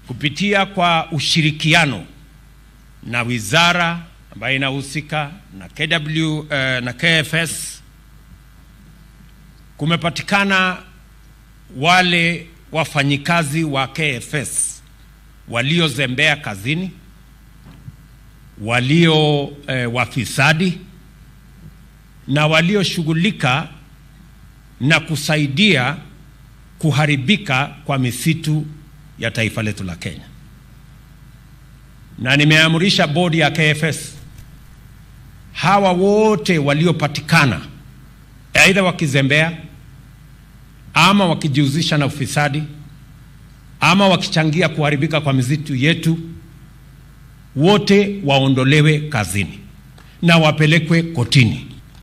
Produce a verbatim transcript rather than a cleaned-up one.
kupitia kwa ushirikiano na wizara ambayo inahusika na K W uh, na K F S, kumepatikana wale wafanyikazi wa K F S waliozembea kazini, walio eh, wafisadi na walioshughulika na kusaidia kuharibika kwa misitu ya taifa letu la Kenya. Na nimeamrisha bodi ya K F S, hawa wote waliopatikana aidha wakizembea ama wakijihusisha na ufisadi ama wakichangia kuharibika kwa misitu yetu, wote waondolewe kazini na wapelekwe kotini.